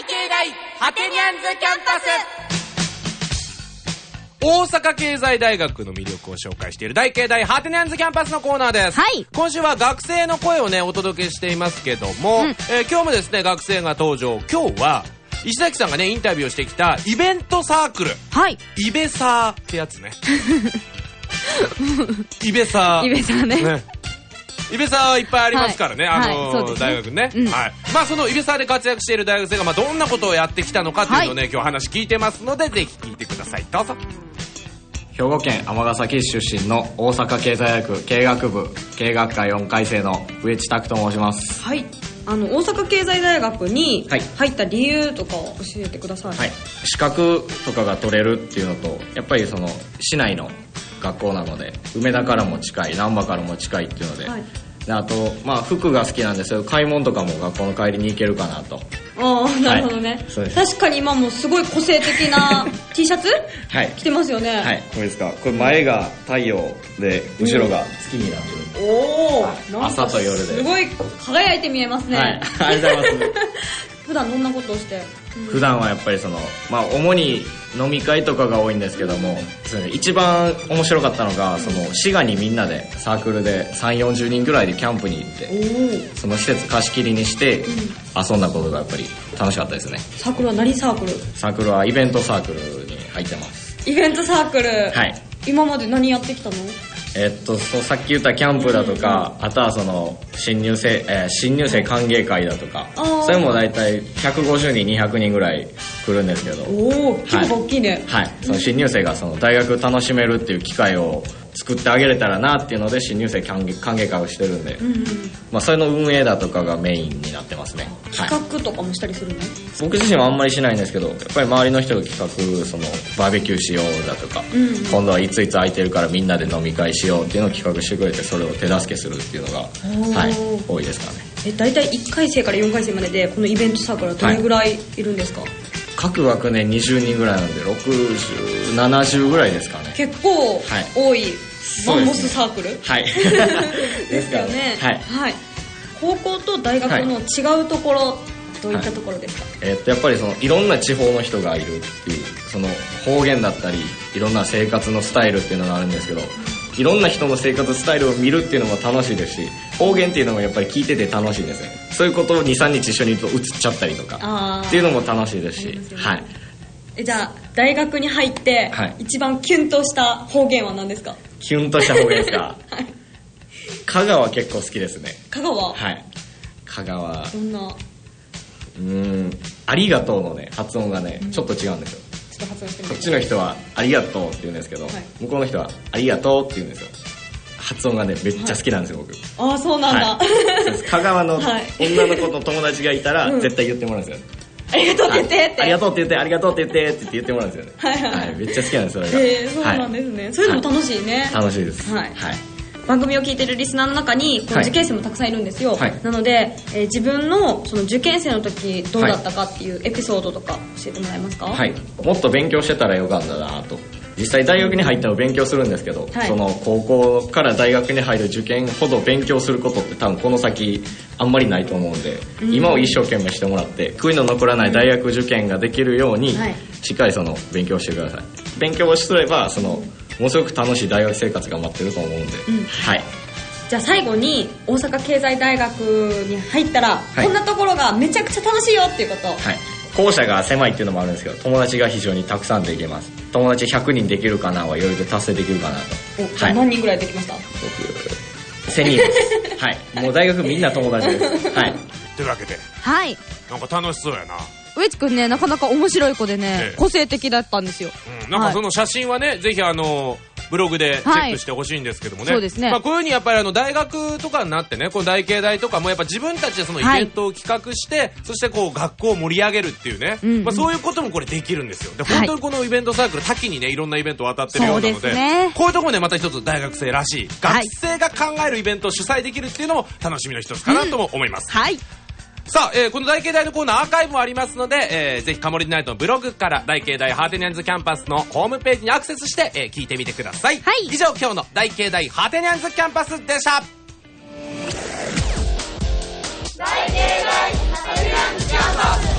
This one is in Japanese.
経大ハテニャンズキャンパス。大阪経済大学の魅力を紹介している大経大ハテニャンズキャンパスのコーナーです。 はい。 今週は学生の声をねお届けしていますけども、今日もですね学生が登場。今日は石崎さんがねインタビューをしてきたイベントサークル、 はい、 イベサーってやつねイベサー、 イベサー ねイベサーいっぱいありますからね、 はい大学ね、はい、まあそのイベサーで活躍している大学生がまあどんなことをやってきたのかっていうのをね、今日話聞いてますのでぜひ聞いてください。どうぞ。 兵庫県尼崎市出身の大阪経済大学経営学部経営学科4回生の上地拓と申します。 はい。大阪経済大学に入った理由とかを教えてください。 はい。資格とかが取れるっていうのと、やっぱりその市内の学校なので梅田からも近い難波からも近いっていうので、はい、であとまあ服が好きなんですけど買い物とかも学校の帰りに行けるかなと。 ああ、なるほどね、はい、そうです。確かに今もすごい個性的な T シャツ、はい、着てますよね。 はい、これですか。これ前が太陽で後ろが月になってる、 おお、 はい、朝と夜ですごい輝いて見えますね。 はい、ありがとうございます普段どんなことをして、 普段はやっぱりその、まあ、主に飲み会とかが多いんですけども、一番面白かったのがその滋賀にみんなでサークルで 3,40 人ぐらいでキャンプに行ってその施設貸し切りにして遊んだことがやっぱり楽しかったですね。 サークルは何サークル？ サークルはイベントサークルに入ってます。 イベントサークル、 はい。 今まで何やってきたの？ そうさっき言ったキャンプだとか、あとはその新入生歓迎会だとか、それも大体150人200人ぐらい来るんですけど、 おお、結構大きいね。 はい、その新入生がその大学楽しめるっていう機会を作ってあげれたらなっていうので新入生歓迎会をしてるんで、まあ、それの運営だとかがメインになってますね。 企画とかもしたりするの？ 僕自身はあんまりしないんですけど、やっぱり周りの人が企画、そのバーベキューしようだとか、今度はいついつ空いてるからみんなで飲み会しようっていうのを企画してくれて、それを手助けするっていうのが、はい、多いですかね。 大体1回生から4回生まででこのイベントサークルはどれぐらいいるんですか？ 各学年20人ぐらいなんで60、70ぐらいですかね。 結構多い、マンモスサークル、 はいですよね。はい、はい、高校と大学の違うところ、どういったところですか？ やっぱりそのいろんな地方の人がいるっていうその方言だったりいろんな生活のスタイルっていうのがあるんですけど、いろんな人の生活スタイルを見るっていうのも楽しいですし、方言っていうのもやっぱり聞いてて楽しいですね。そういうことを 2,3 日一緒にいると映っちゃったりとかっていうのも楽しいですし、はい。 じゃあ大学に入って、一番キュンとした方言は何ですか？ キュンとした方言ですか？はい、香川結構好きですね。 香川？ はい。香川どんな？ ありがとうのね発音がね、ちょっと違うんですよ。 ちょっと発音してみて。 こっちの人はありがとうって言うんですけど、向こうの人はありがとうって言うんですよ。発音がねめっちゃ好きなんですよ、僕。 ああ、そうなんだ。 香川の女の子の友達がいたら絶対言ってもらうんですよ。 ありがとうって言ってって。 ありがとうって言って、ありがとうって言ってって言ってもらうんですよね。はい、めっちゃ好きなんですそれが。 そうなんですね。そういうのも楽しいね。 楽しいです。はい。 番組を聞いてるリスナーの中にこの受験生もたくさんいるんですよ。なので、自分のその受験生の時どうだったかっていうエピソードとか教えてもらえますか？はい。 もっと勉強してたらよかったなと。実際大学に入っても勉強するんですけど、その高校から大学に入る受験ほど勉強することって多分この先あんまりないと思うんで、今を一生懸命してもらって悔いの残らない大学受験ができるようにしっかりその勉強してください。勉強をすればそのものすごく楽しい大学生活が待ってると思うんで、はい。 じゃあ最後に大阪経済大学に入ったら、こんなところがめちゃくちゃ楽しいよっていうこと。はい。 校舎が狭いっていうのもあるんですけど、友達が非常にたくさんできます。友達100人できるかなは余裕で達成できるかなと。 はい、何人ぐらいできました？ 僕1000人です。はい。もう大学みんな友達です。はい。 というわけで、 はい。 なんか楽しそうやな。 上地くんね、なかなか面白い子でね、個性的だったんですよ。 なんかその写真はね、ぜひブログでチェックしてほしいんですけどもね。そうですね。まあこういう風にやっぱり大学とかになってね、この大経大とかもやっぱ自分たちでそのイベントを企画して、そしてこう学校を盛り上げるっていうね、まあそういうこともこれできるんですよ。で、本当にこのイベントサークル多岐にね、いろんなイベントを渡ってるようなので、こういうところでまた一つ大学生らしい、学生が考えるイベントを主催できるっていうのも楽しみの一つかなとも思います。はい。さあ、この大経大のコーナーアーカイブもありますので、ぜひカモリナイトのブログから大経大ハーテニャンズキャンパスのホームページにアクセスして、聞いてみてください。はい。以上、今日の大経大ハーテニャンズキャンパスでした。大経大ハーテニャンズキャンパス。